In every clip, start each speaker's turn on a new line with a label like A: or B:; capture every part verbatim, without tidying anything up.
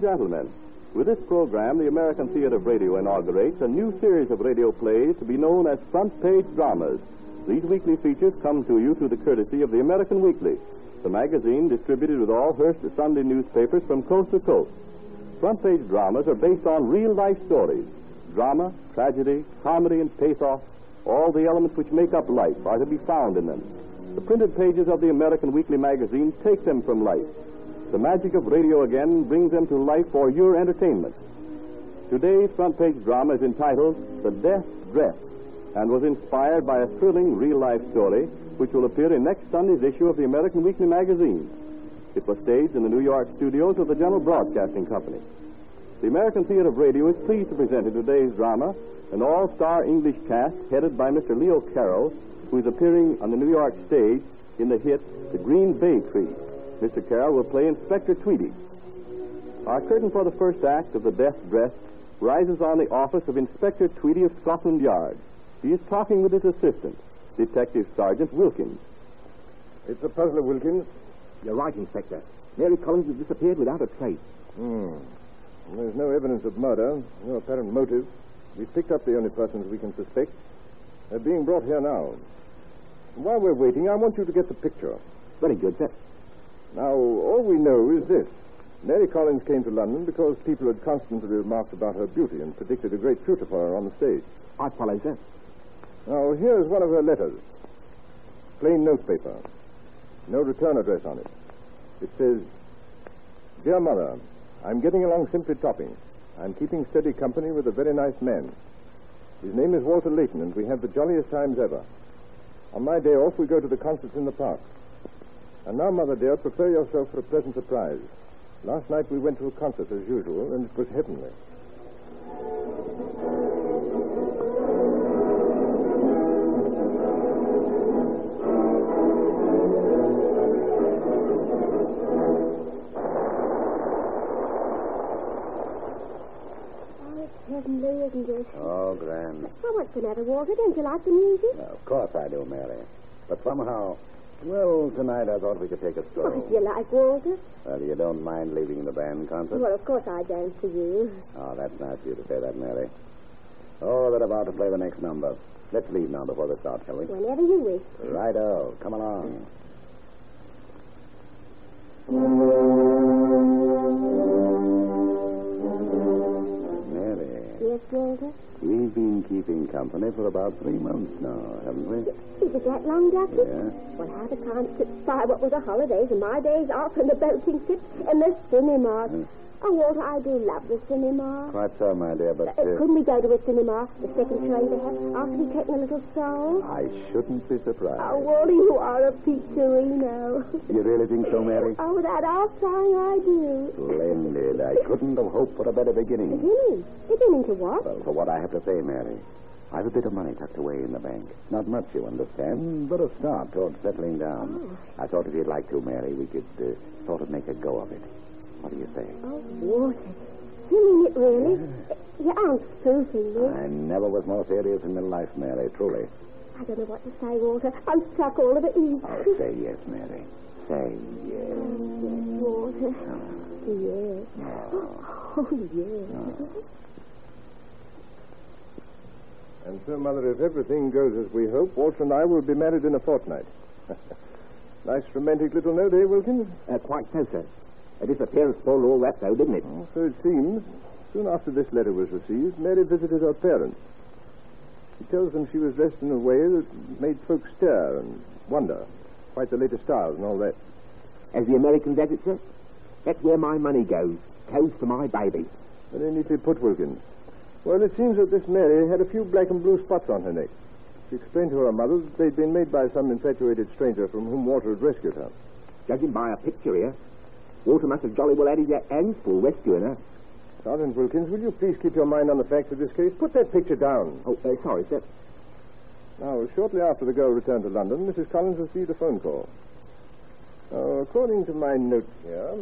A: and gentlemen, with this program, the American Theater of Radio inaugurates a new series of radio plays to be known as Front Page Dramas. These weekly features come to you through the courtesy of the American Weekly, the magazine distributed with all Hearst Sunday newspapers from coast to coast. Front Page Dramas are based on real-life stories. Drama, tragedy, comedy, and pathos, all the elements which make up life are to be found in them. The printed pages of the American Weekly magazine take them from life. The magic of radio again brings them to life for your entertainment. Today's front page drama is entitled The Death Dress and was inspired by a thrilling real-life story which will appear in next Sunday's issue of the American Weekly magazine. It was staged in the New York studios of the General Broadcasting Company. The American Theater of Radio is pleased to present in today's drama an all-star English cast headed by Mister Leo Carroll, who is appearing on the New York stage in the hit The Green Bay Tree. Mister Carroll will play Inspector Tweedy. Our curtain for the first act of The Death Dress rises on the office of Inspector Tweedy of Scotland Yard. He is talking with his assistant, Detective Sergeant Wilkins.
B: It's a puzzler, Wilkins.
C: You're right, Inspector. Mary Collins has disappeared without a trace.
B: Hmm. There's no evidence of murder, no apparent motive. We've picked up the only persons we can suspect. They're being brought here now. While we're waiting, I want you to get the picture.
C: Very good, sir.
B: Now, all we know is this. Mary Collins came to London because people had constantly remarked about her beauty and predicted a great future for her on the stage.
C: I follow, sir.
B: Now, here's one of her letters. Plain notepaper. No return address on it. It says, Dear Mother, I'm getting along simply topping. I'm keeping steady company with a very nice man. His name is Walter Layton, and we have the jolliest times ever. On my day off, we go to the concerts in the park. And now, Mother dear, prepare yourself for a pleasant surprise. Last night we went to a concert as usual, and it was heavenly.
D: Oh, it's heavenly, isn't it?
E: Oh, grand.
D: Well, what's the matter, Walter? Don't you like the music?
E: Well, of course I do, Mary. But somehow... Well, tonight I thought we could take a stroll.
D: What do you like, Walter?
E: Well, you don't mind leaving the band concert?
D: Well, of course I don't for you.
E: Oh, that's nice of you to say that, Mary. Oh, they're about to play the next number. Let's leave now before they start, shall we?
D: Whenever you wish.
E: Righto. Come along. Mary.
D: Yes, Walter?
E: We've been keeping company for about three months now, haven't we?
D: Is it that long, Doctor?
E: Yeah.
D: Well, how the time slips by. What with the holidays and my days off and the boating trips and the cinema.
E: Mm.
D: Oh, Walter, I do love the cinema.
E: Quite so, my dear, but...
D: Uh,
E: Uh,
D: couldn't we go to a cinema, the second train perhaps, after we've taken a little stroll?
E: I shouldn't be surprised.
D: Oh, Walter, you are a Picturino.
E: You really think so, Mary?
D: Oh, without all trying, I do.
E: Splendid. I couldn't have hoped for a better beginning.
D: Beginning? Beginning to what?
E: Well, for what I have to say, Mary. I've a bit of money tucked away in the bank. Not much, you understand, but a start towards settling down.
D: Oh.
E: I thought if you'd like to, Mary, we could uh, sort of make a go of it. What do you say?
D: Oh, Walter. You mean it really? You aren't spoofing me.
E: I never was more serious in my life, Mary, truly.
D: I don't know what to say, Walter. I'm struck all of it ease.
E: Oh, say yes, Mary. Say yes.
D: Oh, yes, Walter.
E: Oh.
D: Yes.
E: Oh.
D: Oh, yes.
E: Oh.
B: And so, Mother, if everything goes as we hope, Walter and I will be married in a fortnight. Nice romantic little note, eh, Wilkins?
C: Uh, quite so, sir. A disappearance spoiled all that, though, didn't it?
B: Oh, so it seems. Soon after this letter was received, Mary visited her parents. She tells them she was dressed in a way that made folks stare and wonder. Quite the latest styles and all that.
C: As the Americans has it, sir? That's where my money goes. Clothes for my baby.
B: Very neatly put, Wilkins. Well, it seems that this Mary had a few black and blue spots on her neck. She explained to her mother that they'd been made by some infatuated stranger from whom Walter had rescued her.
C: Judging by a picture here, Walter must have jolly well had his hands full rescuing her.
B: Sergeant Wilkins, will you please keep your mind on the facts of this case? Put that picture down.
C: Oh, uh, sorry, sir.
B: Now, shortly after the girl returned to London, Missus Collins received a phone call. Now, according to my note here...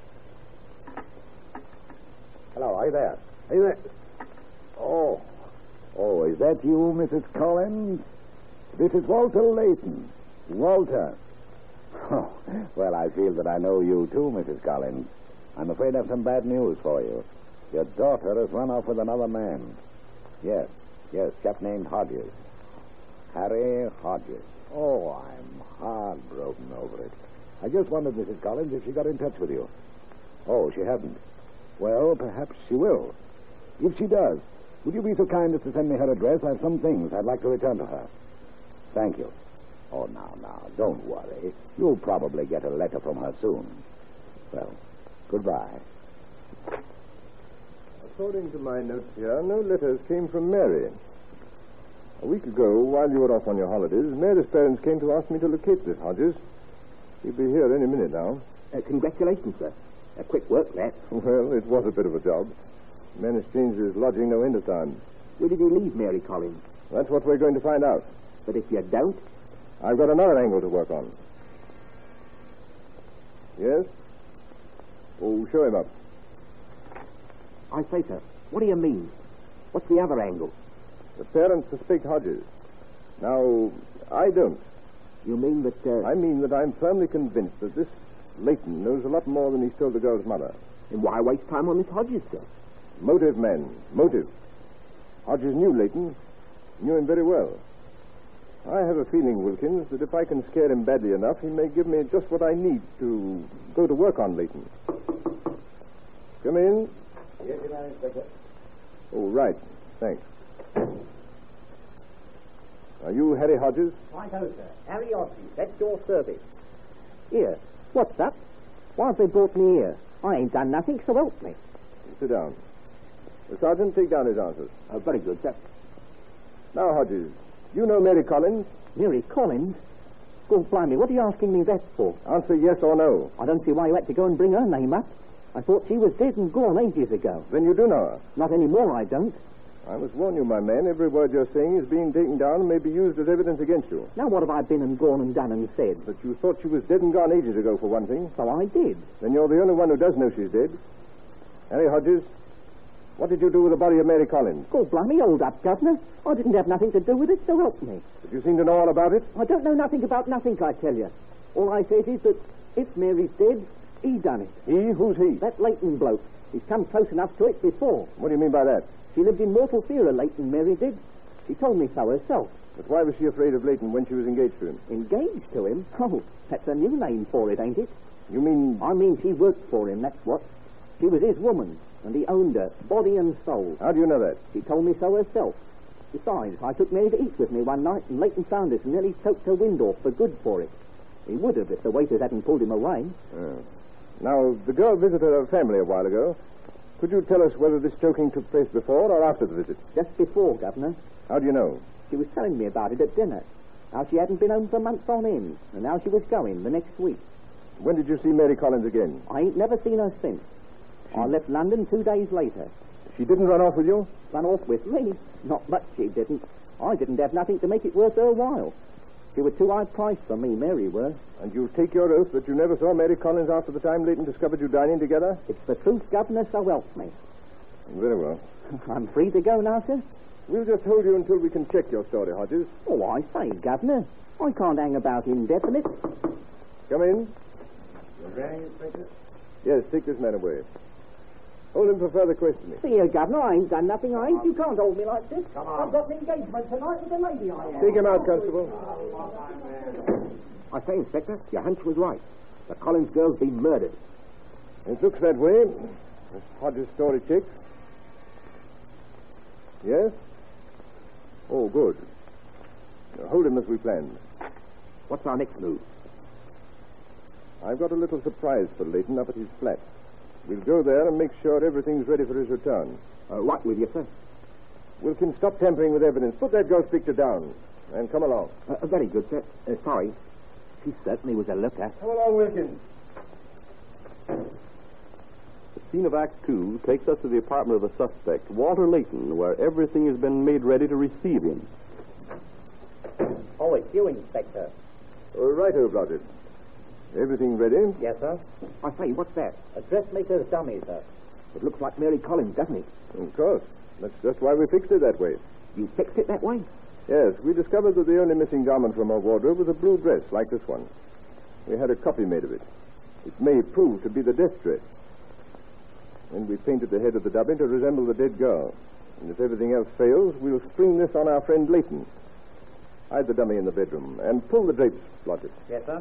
E: Hello, are you there? Are you there? Oh. Oh, is that you, Missus Collins? This is Walter Layton. Walter. Oh, well, I feel that I know you too, Missus Collins. I'm afraid I have some bad news for you. Your daughter has run off with another man. Yes, yes, chap named Hodges. Harry Hodges. Oh, I'm heartbroken over it. I just wondered, Missus Collins, if she got in touch with you. Oh, she hasn't. Well, perhaps she will. If she does, would you be so kind as to send me her address? I have some things I'd like to return to her. Thank you. Oh, now, now, don't worry. You'll probably get a letter from her soon. Well, goodbye.
B: According to my notes here, no letters came from Mary. A week ago, while you were off on your holidays, Mary's parents came to ask me to locate this Hodges. He'll be here any minute now.
C: Uh, congratulations, sir. Uh, quick work, that.
B: Well, it was a bit of a job. Man exchanged his lodging no end of time.
C: Where did you leave Mary Collins?
B: That's what we're going to find out.
C: But if you don't?
B: I've got another angle to work on. Yes? Oh, show him up.
C: I say, sir, what do you mean? What's the other angle?
B: The parents suspect Hodges. Now, I don't.
C: You mean that... Uh...
B: I mean that I'm firmly convinced that this Leighton knows a lot more than he's told the girl's mother.
C: Then why waste time on this Hodges, sir?
B: Motive, man. Motive. Hodges knew Leighton. Knew him very well. I have a feeling, Wilkins, that if I can scare him badly enough, he may give me just what I need to go to work on Leighton. Come in.
E: Yes, Your Honor, Inspector.
B: Oh, right. Thanks. Are you Harry Hodges?
C: Right, oh, sir. Harry Hodges. That's your service. Here. What's up? Why have they brought me here? I ain't done nothing, so help me.
B: Sit down. The sergeant, take down his answers.
C: Oh, very good, sir.
B: Now, Hodges, you know Mary Collins?
C: Mary Collins? God blimey, what are you asking me that for?
B: Answer yes or no.
C: I don't see why you had to go and bring her name up. I thought she was dead and gone ages ago.
B: Then you do know her?
C: Not anymore, I don't.
B: I must warn you, my man, every word you're saying is being taken down and may be used as evidence against you.
C: Now what have I been and gone and done and said?
B: That you thought she was dead and gone ages ago, for one thing.
C: So I did.
B: Then you're the only one who does know she's dead. Harry Hodges, what did you do with the body of Mary Collins?
C: God blimey, hold up, Governor. I didn't have nothing to do with it, so help me.
B: But you seem to know all about it?
C: I don't know nothing about nothing, I tell you. All I says is that if Mary's dead, he done it.
B: He? Who's he?
C: That Leighton bloke. He's come close enough to it before.
B: What do you mean by that?
C: She lived in mortal fear of Leighton, Mary did. She told me so herself.
B: But why was she afraid of Leighton when she was engaged to him?
C: Engaged to him? Oh, that's a new name for it, ain't it?
B: You mean...
C: I mean she worked for him, that's what. She was his woman, and he owned her, body and soul.
B: How do you know that?
C: She told me so herself. Besides, I took Mary to eat with me one night, and Leighton found us and nearly choked her wind off for good for it. He would have if the waiters hadn't pulled him away.
B: Oh. Now, the girl visited her family a while ago. Could you tell us whether this choking took place before or after the visit?
C: Just before, Governor.
B: How do you know?
C: She was telling me about it at dinner. How she hadn't been home for months on end, and how she was going the next week.
B: When did you see Mary Collins again?
C: I ain't never seen her since. She... I left London two days later.
B: She didn't run off with you?
C: Run off with me? Not much she didn't. I didn't have nothing to make it worth her while. She was too high priced for me, Mary were.
B: And you take your oath that you never saw Mary Collins after the time Leighton discovered you dining together?
C: It's the truth, Governor, so help me.
B: Very well.
C: I'm free to go now, sir?
B: We'll just hold you until we can check your story, Hodges.
C: Oh, I say, Governor. I can't hang about indefinite.
B: Come in.
E: You ready, Inspector?
B: Yes, take this man away. Hold him for further questioning.
C: See here, Governor, I ain't done nothing. I ain't. You can't hold me like this.
E: Come on.
C: I've got an engagement tonight with a lady I am.
B: Take him out, Constable.
C: I say, Inspector, your hunch was right. The Collins girl's been murdered.
B: It looks that way. This Hodges' story checks. Yes? Oh, good. Now, hold him as we planned.
C: What's our next move?
B: I've got a little surprise for Leighton up at his flat. We'll go there and make sure everything's ready for his return.
C: Uh, right with you, sir.
B: Wilkins, stop tampering with evidence. Put that ghost picture down. And come along.
C: Uh, very good, sir. Uh, sorry. She certainly was a looker.
B: Come along, Wilkins.
A: The scene of Act Two takes us to the apartment of the suspect, Walter Leighton, where everything has been made ready to receive him.
C: Oh, it's you, Inspector.
B: Uh, righto, Blodgett. Everything ready?
C: Yes, sir. I say, what's that? A dressmaker's dummy, sir. It looks like Mary Collins, doesn't it?
B: Of course. That's just why we fixed it that way.
C: You fixed it that way?
B: Yes, we discovered that the only missing garment from our wardrobe was a blue dress like this one. We had a copy made of it. It may prove to be the death dress. Then we painted the head of the dummy to resemble the dead girl. And if everything else fails, we'll spring this on our friend Leighton. Hide the dummy in the bedroom and pull the drapes, Blodgett.
C: Yes, sir.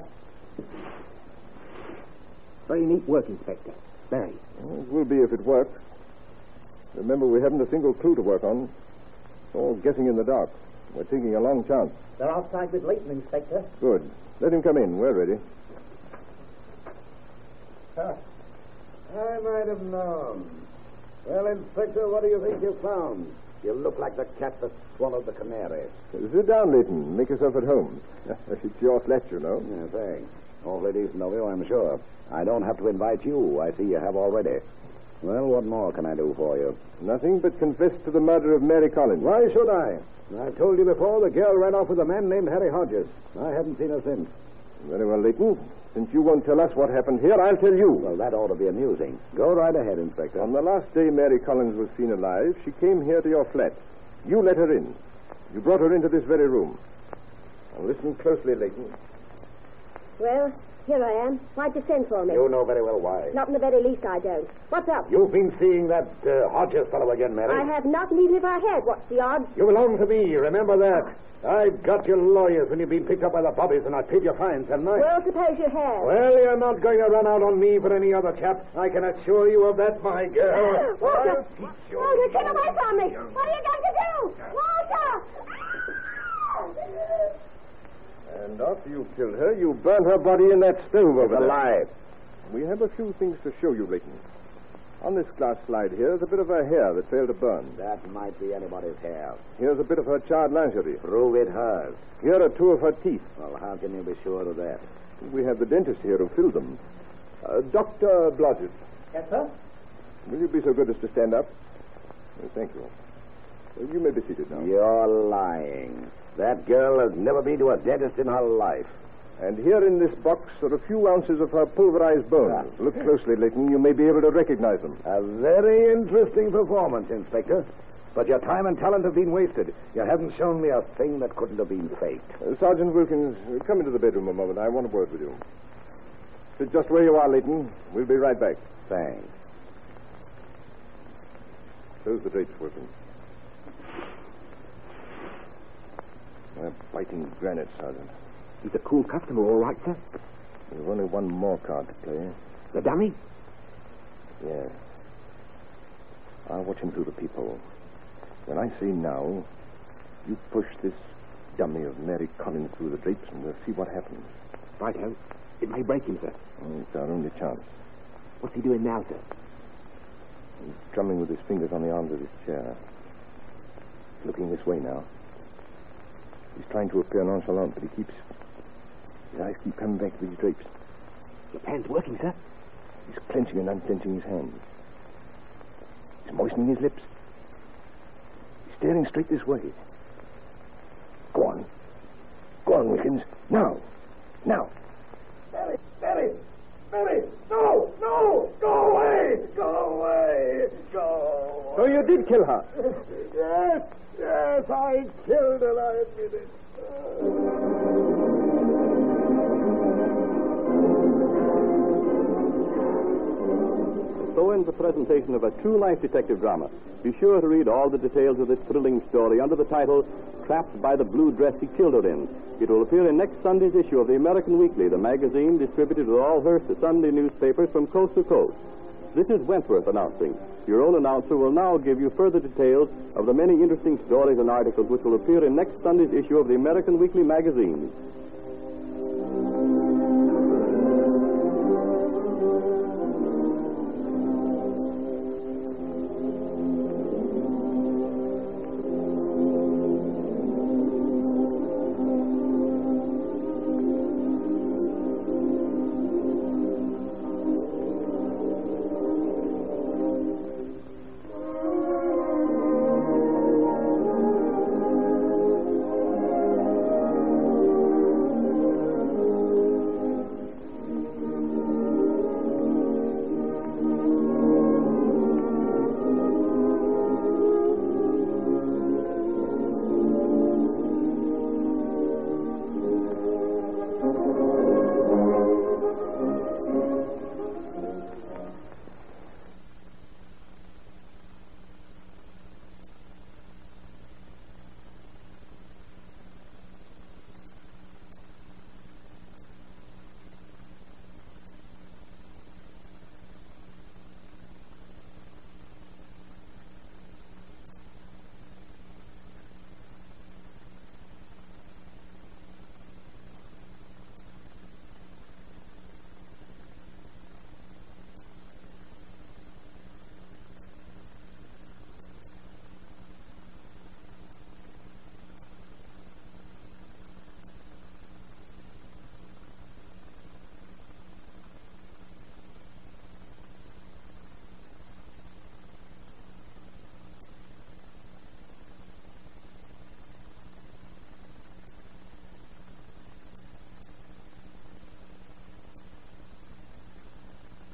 C: Very neat work, Inspector. Very.
B: Well, it will be if it works. Remember, we haven't a single clue to work on. It's all guessing in the dark. We're taking a long chance.
C: They're outside with Leighton, Inspector.
B: Good. Let him come in. We're ready.
E: Huh. I might have known. Well, Inspector, what do you think you found? You look like the cat that swallowed the canary.
B: Sit down, Leighton. Make yourself at home. It's your flat, you know.
E: Yeah, thanks. Awfully decent of you, I'm sure. I don't have to invite you. I see you have already. Well, what more can I do for you?
B: Nothing but confess to the murder of Mary Collins.
E: Why should I? I've told you before, the girl ran off with a man named Harry Hodges. I haven't seen her since.
B: Very well, Leighton. Since you won't tell us what happened here, I'll tell you.
E: Well, that ought to be amusing. Go right ahead, Inspector.
B: On the last day Mary Collins was seen alive, she came here to your flat. You let her in. You brought her into this very room. Now listen closely, Leighton.
D: Well, here I am. Why'd you send for me?
E: You know very well why.
D: Not in the very least I don't. What's up?
E: You've been seeing that uh, Hodges fellow again, Mary.
D: I have not, and even if I had, what's the odds?
E: You belong to me. Remember that. I've got your lawyers when you've been picked up by the bobbies, and I paid your fines, haven't I?
D: Well, suppose you have.
E: Well, you're not going to run out on me for any other chap. I can assure you of that, my girl.
D: Walter!
E: I'll teach you.
D: Walter, get away from me! What are you going to do? Walter!
B: And after you killed her, you burned her body in that stove over there.
E: Alive.
B: We have a few things to show you, Leighton. On this glass slide here is a bit of her hair that failed to burn.
E: That might be anybody's hair.
B: Here's a bit of her charred lingerie.
E: Prove it hers.
B: Here are two of her teeth.
E: Well, how can you be sure of that?
B: We have the dentist here who filled them. Uh, Doctor Blodgett.
C: Yes, sir?
B: Will you be so good as to stand up? Uh, thank you. Uh, you may be seated now.
E: You're lying. That girl has never been to a dentist in her life.
B: And here in this box are a few ounces of her pulverized bones. Look closely, Leighton. You may be able to recognize them.
E: A very interesting performance, Inspector. But your time and talent have been wasted. You haven't shown me a thing that couldn't have been faked.
B: Uh, Sergeant Wilkins, uh, come into the bedroom a moment. I want a word with you. Sit just where you are, Leighton. We'll be right back.
E: Thanks.
B: Close the drapes, Wilkins. We're biting granite, Sergeant.
C: He's a cool customer, all right, sir.
B: There's only one more card to play.
C: The dummy?
B: Yes. I'll watch him through the peephole. When I say now, you push this dummy of Mary Collins through the drapes and we'll see what happens.
C: Righto. It may break him, sir.
B: Oh, it's our only chance.
C: What's he doing now, sir?
B: He's drumming with his fingers on the arms of his chair. He's looking this way now. He's trying to appear nonchalant, but he keeps... His eyes keep coming back to these drapes.
C: Your plan's working, sir.
B: He's clenching and unclenching his hands. He's moistening his lips. He's staring straight this way. Go on. Go on, Wilkins. Now. Now.
E: Mary! Mary! Mary! No! No! Go away! Go away! Go away!
B: So you did kill her?
E: Yes! Yes, I killed her, I admit it.
A: So ends the presentation of a true life detective drama. Be sure to read all the details of this thrilling story under the title Trapped by the Blue Dress He Killed Her In. It will appear in next Sunday's issue of the American Weekly, the magazine distributed with all Hearst Sunday newspapers from coast to coast. This is Wentworth announcing. Your own announcer will now give you further details of the many interesting stories and articles which will appear in next Sunday's issue of the American Weekly magazine.